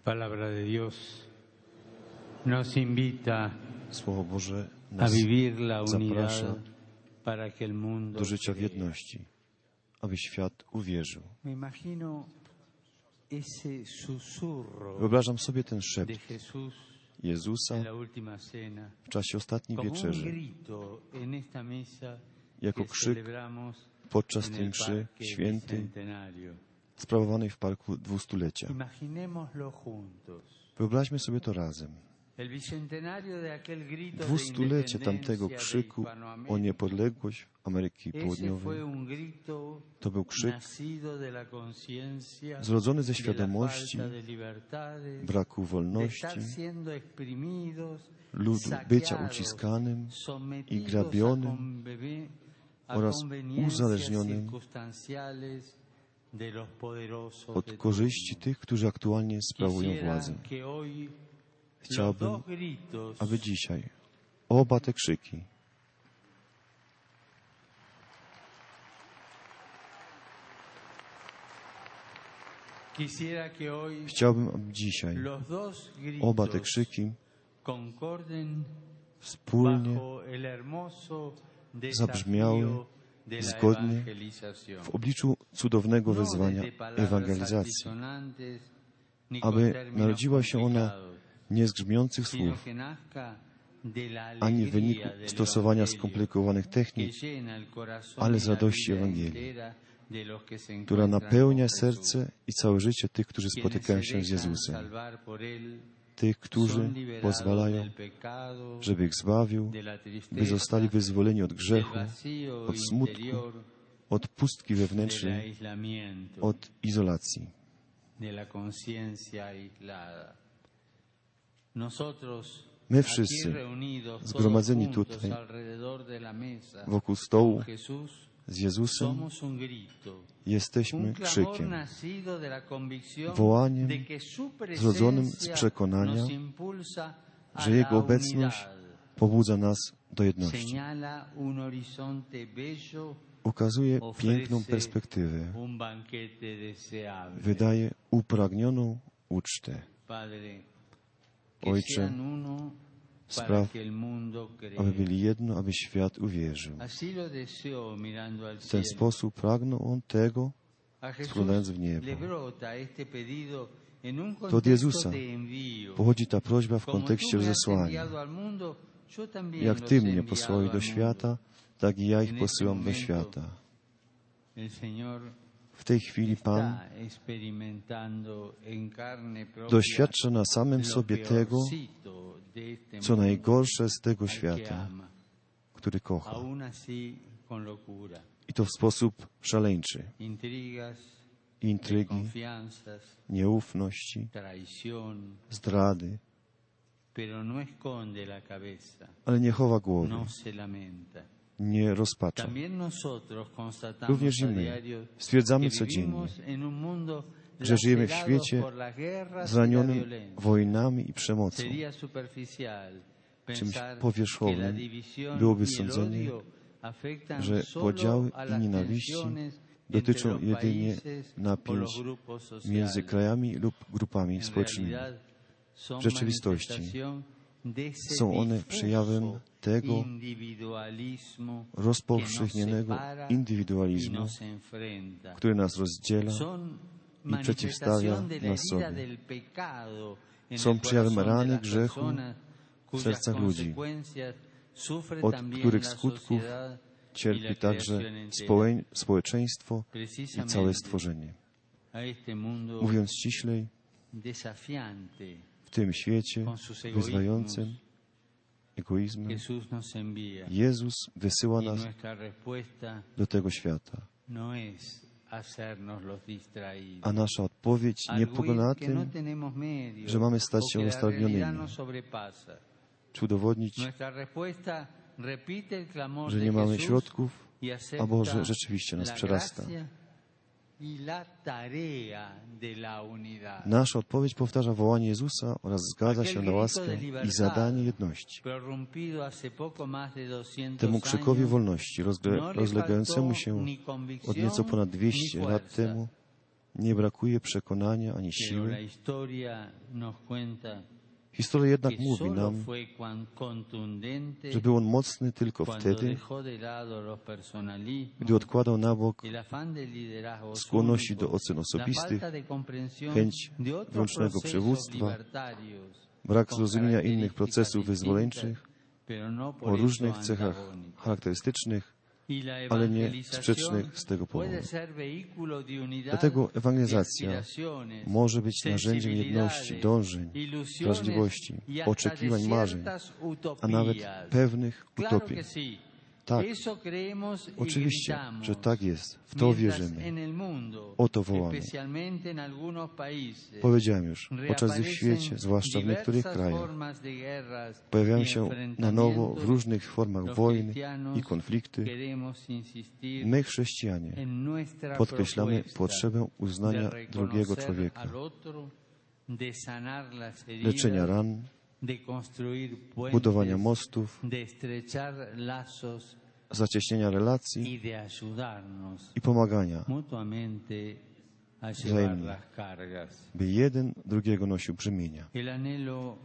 palabra de Dios nos invita Słowo Boże a nas vivir la unidad zaprasza para que el mundo do życia w crea. jedności, aby świat uwierzył. Me imagino ese susurro Wyobrażam sobie ten de szept Jesús Jezusa en la última cena w czasie ostatniej como un wieczerzy, grito en esta misa jako que krzyk celebramos podczas en tej el mszy Parque świętej Bicentenario. sprawowanej w Parku Dwustulecia. Imaginémoslo juntos. Wyobraźmy sobie to razem. El bicentenario de aquel grito de Dwustulecie tamtego independencia de krzyku o Hispanoamérica. niepodległość Ameryki Ese Południowej fue un grito to był krzyk nacido de la conciencia zrodzony ze de la świadomości falta de libertades, braku de wolności, estar siendo exprimidos, ludu bycia saqueados, uciskanym sometidos i grabionym a oraz conveniencias uzależnionym circunstanciales de los poderosos od de korzyści tych, którzy aktualnie sprawują Quisiera władzę. que hoy los Chciałbym, dos gritos aby dzisiaj oba te krzyki Quisiera que hoy chciałbym, aby dzisiaj los dos oba te gritos krzyki concorden wspólnie bajo el hermoso zabrzmiały desafío de la zgodnie evangelización. w obliczu cudownego No wezwania desde palabras ewangelizacji, altisonantes, ni aby con términos narodziła się ona complicados, nie z grzmiących sino słów, que nazca de la ani w wyniku alegría del stosowania Evangelio, skomplikowanych que technik, llena el corazón ale y z la radości vida Ewangelii, entera de los que se która encuentran napełnia con Jesús. serce i całe życie tych, którzy Quienes spotykają se się z dejan Jezusem, salvar por Él tych, którzy son liberados pozwalają, del pecado, żeby ich zbawił, de la tristeza, by zostali wyzwoleni od del grzechu, vacío od smutku, interior, od pustki del wewnętrznej, aislamiento, od izolacji. de la conciencia aislada. Nosotros, My aquí wszyscy, reunidos, zgromadzeni todos juntos tutaj, alrededor de la mesa, wokół stołu con Jesús, z Jezusem, somos un grito, jesteśmy un clamor krzykiem, nacido de la convicción wołaniem de que su zrodzonym z presencia przekonania, nos impulsa a że la Jego obecność unidad. pobudza nas do jedności. Señala un horizonte bello, Ukazuje ofrece piękną perspektywę, un banquete deseable. wydaje upragnioną ucztę. Padre, que Ojcze, sean uno para spraw, que el mundo crea. aby byli jedno, aby świat uwierzył. Así lo deseo mirando al W ten cielo. sposób pragnął On tego, A Jesús spoglądając w niebo. le brota este pedido en un To od contexto Jezusa de envío. pochodzi ta prośba w Como kontekście tú me has rozesłania. enviado al mundo, yo también Jak los Ty he mnie enviado posłałeś al do mundo. świata, tak i ja En ich este posyłam do momento, świata. El Señor W tej chwili Pan está experimentando en carne propia doświadcza na samym lo sobie tego, peorcito de este co mundo najgorsze z tego al que świata, ama, który kocha. aún así con locura, I to w sposób szaleńczy. intrigas, Intrygi, confianzas, nieufności, traición, zdrady, pero no esconde la cabeza, ale nie chowa głowy, no se lamenta. nie rozpacza. También nosotros constatamos Również i a my diario stwierdzamy que codziennie, vivimos en un mundo że żyjemy w lacerado świecie por las guerras y la zranionym violencia. wojnami i przemocą. Sería superficial Czymś pensar powierzchownym que la división byłoby y el sądzenie, odio afectan że solo podziały a i las nienawiści tensiones dotyczą entre los jedynie países o napięć los grupos sociales. między krajami lub grupami En społecznymi. realidad son W rzeczywistości manifestación de ese są one difuso przejawem tego individualismo rozpowszechnionego que nos separa y indywidualizmu, nos enfrenta. który nas rozdziela, Son i przeciwstawia manifestación de la nas herida sobie. del pecado en Są el przejawem corazón de rany las grzechu personas w cuyas sercach ludzi, consecuencias sufre od también których la skutków sociedad y la cierpi także creación entera. społeczeństwo i Precisamente całe stworzenie. a este mundo Mówiąc ściślej, desafiante w tym świecie con sus wyzwającym egoizmem, Jesús nos envía Jezus wysyła y nas nuestra respuesta do tego świata. no es hacernos los distraídos. A nasza odpowiedź nie Algo polega na que no tym, tenemos medios, że mamy stać o się que la roztargnionymi, realidad nos sobrepasa. czy udowodnić, Nuestra respuesta repite el clamor że de nie mamy Jesús środków, y acepta albo że rzeczywiście nas la przerasta. gracia y la tarea de la unidad. Nasza odpowiedź powtarza wołanie Jezusa oraz zgadza się na łaskę i zadanie jedności. Prorrumpido hace poco más de 200 Temu krzykowi años, wolności no le rozlegającemu faltó się ni od nieco convicción ponad 200 ni lat fuerza. temu Nie brakuje przekonania ani pero la siły. historia nos cuenta Historia jednak que mówi solo nam, fue contundente że był on mocny tylko cuando wtedy, dejó de lado los personalismos, gdy odkładał na bok el afán de liderazgos skłonności do únicos, ocen la osobistych, falta de comprensión chęć de otros wyłącznego procesos przywództwa, libertarios brak con zrozumienia innych características procesów wyzwoleńczych, distintas, pero no por o eso różnych cechach antagónicas. charakterystycznych, Y la ale nie evangelización sprzecznych z tego powodu. puede ser vehículo de unidad, Dlatego de ewangelizacja aspiraciones, może być narzędziem jedności, dążeń, ilusiones wrażliwości, y hasta oczekiwań, de marzeń, ciertas a nawet utopías. pewnych Claro utopii. que sí. Tak, Eso creemos y oczywiście, gritamos. że tak jest. W to Mientras wierzymy. en el mundo, O to wołamy. especialmente en algunos países, Powiedziałem już, podczas gdy w reaparecen świecie, zwłaszcza w niektórych diversas krajach, formas de guerras pojawiają y się na nowo w enfrentamientos, różnych formach los wojny cristianos i konflikty. queremos insistir My, chrześcijanie, en nuestra podkreślamy propuesta potrzebę de uznania drugiego reconocer człowieka, al otro, de sanar las leczenia heridas, ran, de construir budowania puentes, mostów, de estrechar lazos zacieśnienia relacji y de ayudarnos i pomagania, mutuamente a llevar Wzajemnie. las cargas. by jeden drugiego nosił brzemienia. El anhelo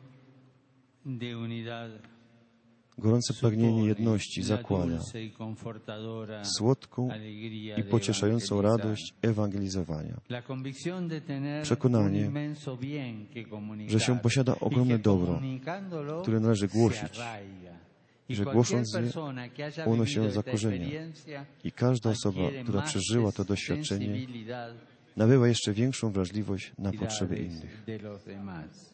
de unidad Gorące pragnienie supone jedności la zakłada dulce y confortadora słodką alegría i de pocieszającą evangelizar. radość ewangelizowania. La convicción de tener Przekonanie, un inmenso bien que comunicar, że się posiada ogromne y que dobro, comunicándolo które należy głosić, se arraiga. Y że cualquier głosząc je, persona que haya ono vivido się esta zakorzenia. experiencia I każda osoba, adquiere która más przeżyła to doświadczenie, sensibilidad nabywa jeszcze większą wrażliwość na y potrzeby dades innych. de los demás.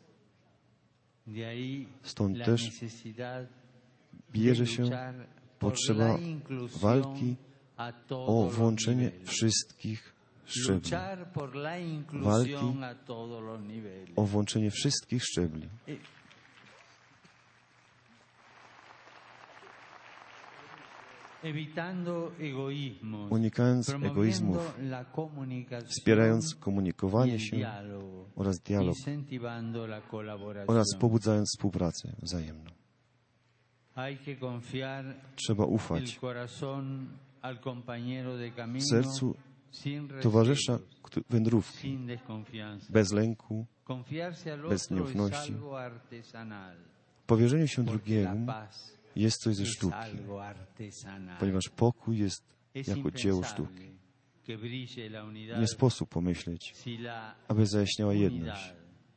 De ahí Stąd la też necesidad bierze de się luchar por potrzeba la inclusión walki a todos o los włączenie niveles. wszystkich szczebli, Luchar por la inclusión Walki a todos los niveles. o włączenie wszystkich szczebli, Evitando egoísmos, unikając promoviendo egoizmów, la comunicación wspierając y komunikowanie el się diálogo, oraz dialog incentivando la oraz colaboración. pobudzając współpracę wzajemną. Hay que confiar Trzeba el ufać corazón al compañero de camino sercu sin towarzysza recelo, wędrówki, sin desconfianza. bez lęku, Confiarse al bez otro es nieufności. algo artesanal, powierzeniu się porque la drugiemu paz jest coś ze es sztuki, algo artesanal. ponieważ pokój jest Es jako dzieło sztuki. impensable que brille la unidad Nie sposób pomyśleć, si la aby zajaśniała unidad jedność.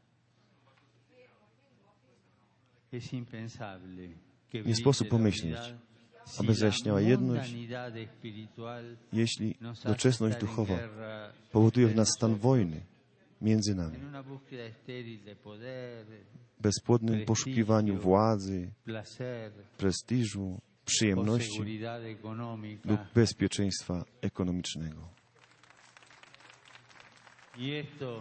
es impensable que Nie brille sposób la pomyśleć, unidad si aby la zajaśniała jedność, mundanidad espiritual jeśli nos hace doczesność estar en duchowa guerra powoduje w entre nas stan nosotros, wojny między nami, en una búsqueda estéril de poder, bezpłodnym poszukiwaniu władzy, placer prestiżu, o przyjemności seguridad económica. lub bezpieczeństwa ekonomicznego. Y esto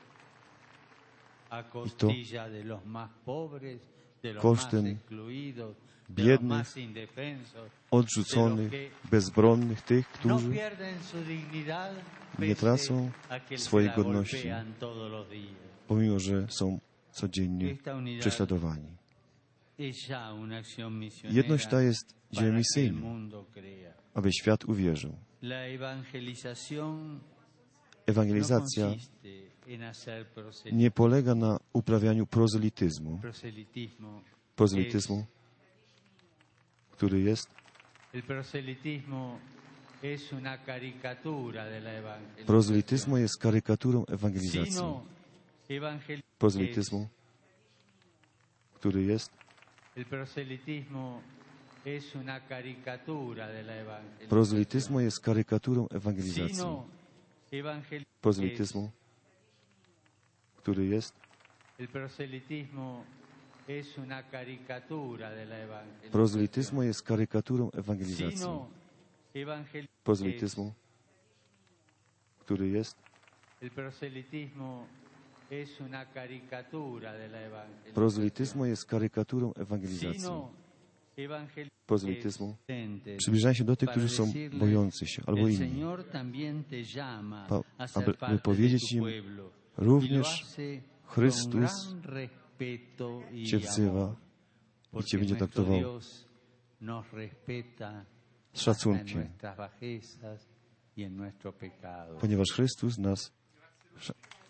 a costilla de los más pobres, de los kosztem más excluidos, de los biednych, más indefensos, Odrzuconych, bezbronnych, tych, no którzy pierden su dignidad nie pese tracą a que se swojej la godności, golpean todos los días. pomimo że są codziennie Esta unidad prześladowani. es ya una acción misionera Jedność ta jest para dziełem que el misyjnym, mundo crea. aby świat uwierzył. La evangelización Ewangelizacja no consiste en hacer nie polega na uprawianiu proselitismo, prozelityzmu, który jest. el proselitismo es una caricatura de la evangelización. Prozelityzmu jest karykaturą ewangelizacji. Sino evangel- Prozelityzmu, który jest. El proselitismo es una caricatura de la evangelización. Prozelityzmu jest karykaturą ewangelizacji. Sino evangel- Prozelityzmu, który jest. El proselitismo es una caricatura de la evangelización. Prozelityzmu jest karykaturą ewangelizacji. Sino evangel- Prozelityzmu, który jest. El proselitismo es una caricatura de la evangelización. Prozelityzmu jest karykaturą ewangelizacji. Sino evangel- Prozelityzmu. existentes Przybliżają się do tych, para którzy są decirles, bojący się albo el inni. Señor también te llama a aby ser parte de powiedzieć su im, pueblo. Y również lo hace Chrystus con gran respeto y Cię wzywa amor, i porque Cię będzie nuestro traktował Dios nos respeta z hasta en szacunkiem, nuestras bajezas y en nuestro pecado. ponieważ Chrystus nas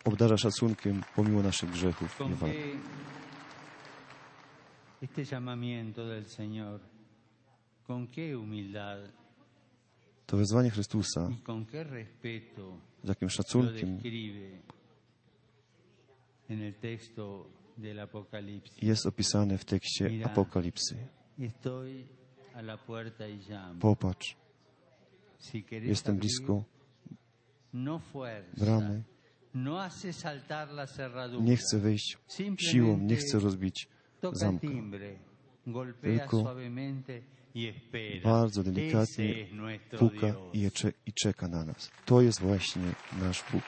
obdarza szacunkiem pomimo naszych grzechów con i wad. qué este llamamiento del Señor, con qué humildad To wezwanie Chrystusa, y con qué respeto z jakim lo szacunkiem describe en el texto del Apocalipsis. jest opisane w tekście Mira. Apokalipsy. Estoy a la puerta y llamo. Popatrz, Si querés jestem abrir, blisko no fuerza, bramy. no hace saltar la cerradura. Nie chcę wejść siłą, nie chcę rozbić Toca el zamka. timbre, golpea Tylko suavemente y espera. Bardzo Ese delikatnie es nuestro puka Dios. i czeka na nas. To jest właśnie nasz Bóg.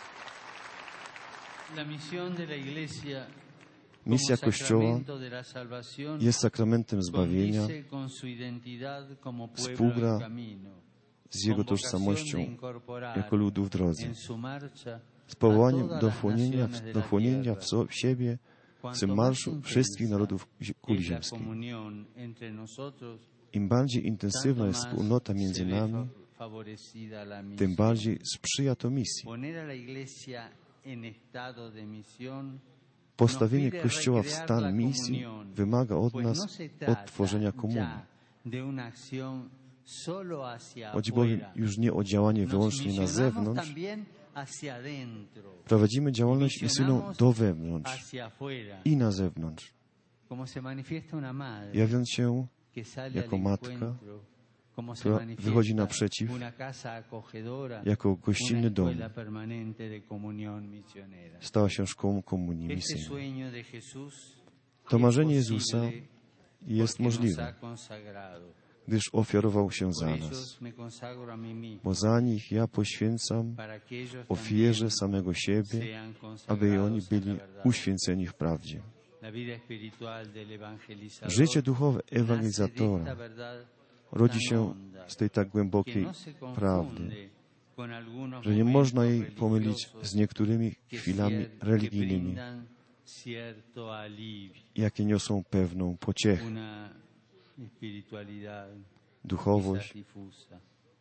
La misión de la Iglesia Misja como Kościoła sacramento de la salvación jest sakramentem zbawienia condice con su identidad como pueblo Współgra en camino, z Jego con vocación tożsamością de incorporar jako ludu w drodze. en su marcha Z powołaniem a todas do las wchłonięcia naciones de do la wchłonięcia tierra. w siebie w tym marszu wszystkich narodów kuli Es la ziemskiej. comunión entre nosotros, Im bardziej intensywna tanto jest más wspólnota między se ve nami, favorecida la misión. tym bardziej sprzyja to misji. Poner a la Iglesia en estado de misión Postawienie nos pide Kościoła w recrear la stan misji comunión, wymaga od pues no nas se trata odtworzenia komunii. ya de una acción solo hacia Chodzi bowiem afuera. już nie o działanie Nos wyłącznie na misionamos zewnątrz. también hacia adentro, Prowadzimy działalność misyjną misionamos do wewnątrz hacia afuera. i na zewnątrz. Como se manifiesta una madre Jawiąc się que sale jako al matka, encuentro, como se która manifiesta wychodzi naprzeciw una casa acogedora, jako gościnny una dom, escuela permanente de comunión misionera. stała się szkołą komunii Este misyjnej. sueño de Jesús To es marzenie posible Jezusa jest porque nos możliwe, ha consagrado. gdyż ofiarował się Por za nas. ellos me consagro a mí mismo, Bo za nich ja poświęcam, para que ellos ofierze también samego siebie, sean aby i oni consagrados en la byli verdad. uświęceni w prawdzie. La vida espiritual del evangelizador Życie duchowe nace de esta ewangelizatora verdad rodzi tan się honda z tej tak que głębokiej no se prawdy, confunde con algunos że nie można momentos jej pomylić religiosos z niektórymi que chwilami que religijnymi, brindan cierto alivio, jakie niosą pewną pociechę, una espiritualidad duchowość. quizás difusa.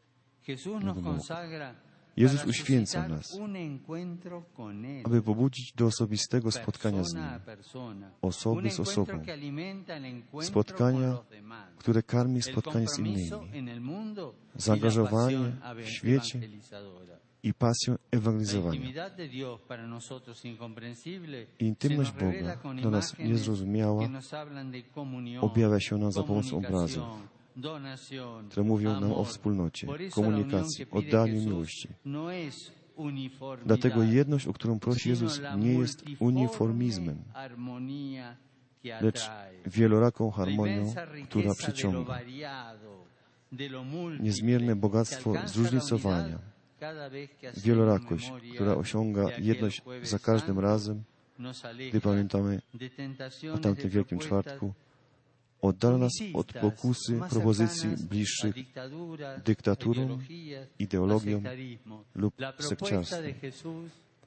Jesús nos consagra Jezus para uświęca suscitar nas, un encuentro con Él, aby pobudzić do osobistego spotkania z persona Nim, a persona, osoby un z encuentro osobą, que alimenta el encuentro spotkania, con los demás. które karmi El spotkanie z compromiso innymi en el mundo y la Zaangażowanie pasión w świecie evangelizadora. i pasję La ewangelizowania. intimidad de Dios para nosotros incomprensible Intymność se nos revela Boga con dla nas imágenes niezrozumiała que nos hablan de comunión, objawia się nam za pomocą comunicación, obrazów, donación, które mówią nam o amor. wspólnocie, Por eso la komunikacji, unión que pide oddaniu Jesús miłości. no es uniformidad, Dlatego jedność, o którą prosi Jezus, sino la nie jest multiforme uniformizmem, armonía que lecz atrae. wieloraką La harmonią, inmensa która riqueza de lo przyciąga. variado, de lo múltiple, Niezmierne que bogactwo alcanza la zróżnicowania, unidad cada vez que hacemos wielorakość, memoria która osiąga de aquel jedność jueves za każdym santo, razem, nos aleja gdy pamiętamy de o tentaciones tamtym de Wielkim propuestas Czwartku, oddala nas od publicistas, pokusy más propozycji cercanas a bliższych dictaduras, dyktaturom, ideologías, ideologiom a sectarismo. lub La propuesta sekciarstwem. de Jesús,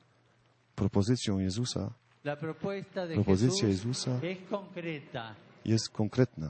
Propozycją Jezusa, la propuesta de propozycja Jesús Jezusa es concreta, jest konkretna,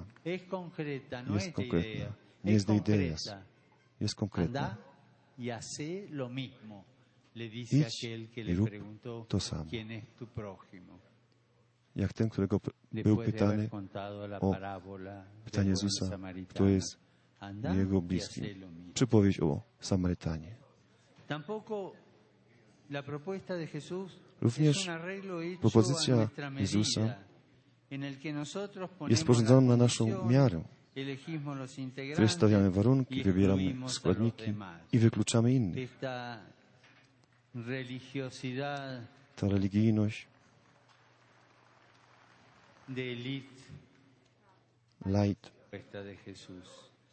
no jest es de konkretna, idea, nie es jest de ideas, concreta. jest konkretna. Andá y hacé lo mismo, le dice Idź aquel que i le rób preguntó to samo. quién es tu prójimo. Jak ten, którego był Después de pytany haber contado la o parábola pytanie del buen Jezusa, samaritano. kto jest Andá jego y bliskim. hacé lo mismo. Przypowieść o Samarytanie. Tampoco la propuesta de Jesús Również es un arreglo hecho propozycja a nuestra medida, Jezusa en el que nosotros ponemos jest sporządzona na las naszą condiciones, miarę, elegimos los w której integrantes stawiamy warunki, y wybieramy excluimos a los składniki demás. i wykluczamy innych. Esta religiosidad Ta religijność, de élite light, propuesta de Jesús.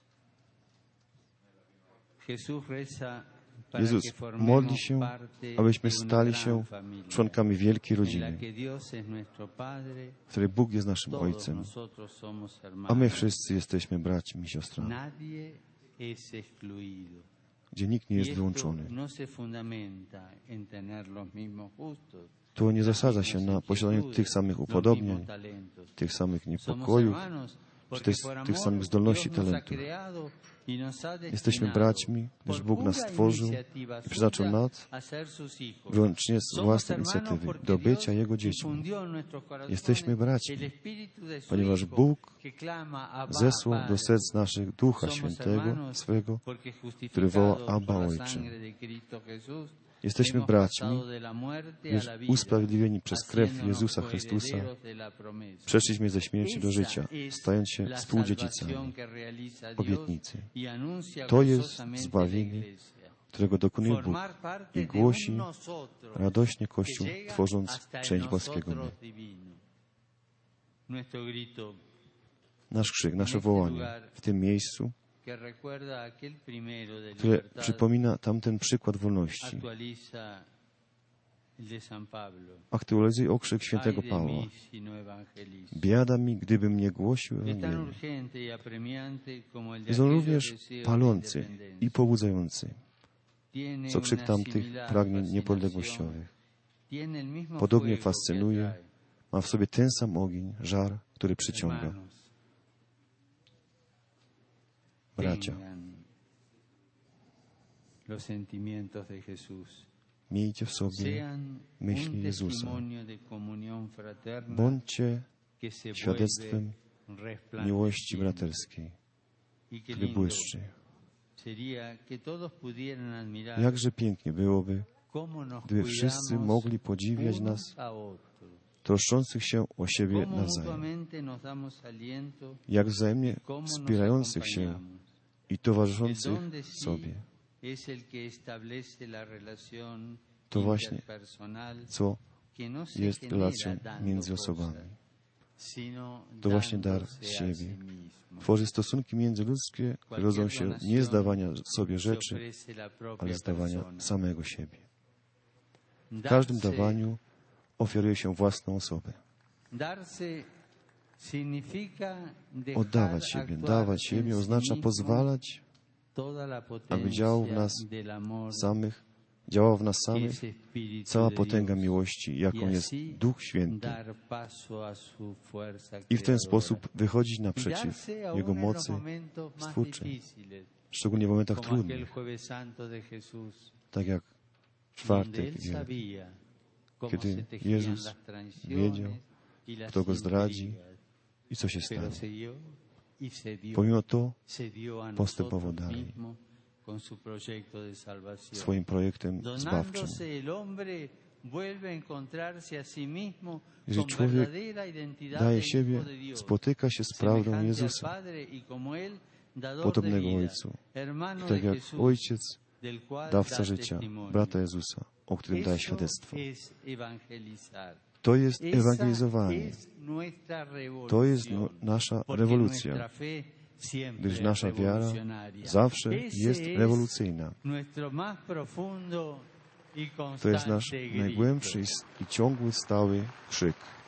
Jesús reza para Jezus que formemos modli się, parte abyśmy de una stali gran się familia, członkami wielkiej en la rodziny, que Dios es nuestro Padre, w której Bóg jest naszym todos Ojcem, nosotros somos a hermanos. my wszyscy jesteśmy braćmi i siostrami, Nadie es excluido. gdzie nikt nie Y jest esto wyłączony. no se fundamenta en tener los mismos gustos, To nie las zasadza mismas się na posiadaniu inquietudes, tych samych los upodobnień, mismos talentos. tych samych Somos niepokojów. hermanos czy też tych samych zdolności, talentów. Jesteśmy braćmi, gdyż Bóg nas stworzył i przeznaczył nas wyłącznie z własnej inicjatywy do bycia Jego dziećmi. Jesteśmy braćmi, ponieważ Bóg zesłał do serc naszych Ducha Świętego swego, który woła Abba Ojcze. Jesteśmy braćmi, gdyż usprawiedliwieni przez krew Jezusa Chrystusa przeszliśmy ze śmierci do życia, stając się współdziedzicami obietnicy. To jest zbawienie, którego dokonuje Bóg i głosi radośnie Kościół, tworząc część boskiego my. Nasz krzyk, nasze wołanie w tym miejscu, które przypomina tamten przykład wolności, aktualizuje okrzyk świętego Pawła. Biada mi, gdybym nie głosił Ewangelii. Jest on również palący i pobudzający, co krzyk tamtych pragnień niepodległościowych. Podobnie fascynuje, ma w sobie ten sam ogień, żar, który przyciąga. Bracia, miejcie w sobie myśli Jezusa. Bądźcie świadectwem miłości braterskiej, który błyszczy. Jakże pięknie byłoby, gdyby wszyscy mogli podziwiać nas, troszczących się o siebie nawzajem, jak wzajemnie wspierających się i towarzyszących sobie. To właśnie, co jest relacją między osobami. To właśnie dar z siebie. Tworzy stosunki międzyludzkie, które rodzą się nie z dawania sobie rzeczy, ale z dawania samego siebie. W każdym dawaniu ofiaruje się własną osobę. Oddawać siebie, dawać siebie oznacza pozwalać, aby działała w nas samych cała potęga miłości, jaką jest Duch Święty, i w ten sposób wychodzić naprzeciw Jego mocy stwórczej, szczególnie w momentach trudnych, tak jak w czwartek wielki, kiedy Jezus wiedział, kto Go zdradzi i co się stało. Pomimo to postępował dalej swoim projektem zbawczym. Jeżeli człowiek daje siebie, spotyka się z prawdą Jezusa, podobnego Ojcu, tak jak Ojciec, dawca życia, brata Jezusa, o którym daje świadectwo. To jest ewangelizowanie. To jest nasza rewolucja, gdyż nasza wiara zawsze jest rewolucyjna. To jest nasz najgłębszy i ciągły, stały krzyk.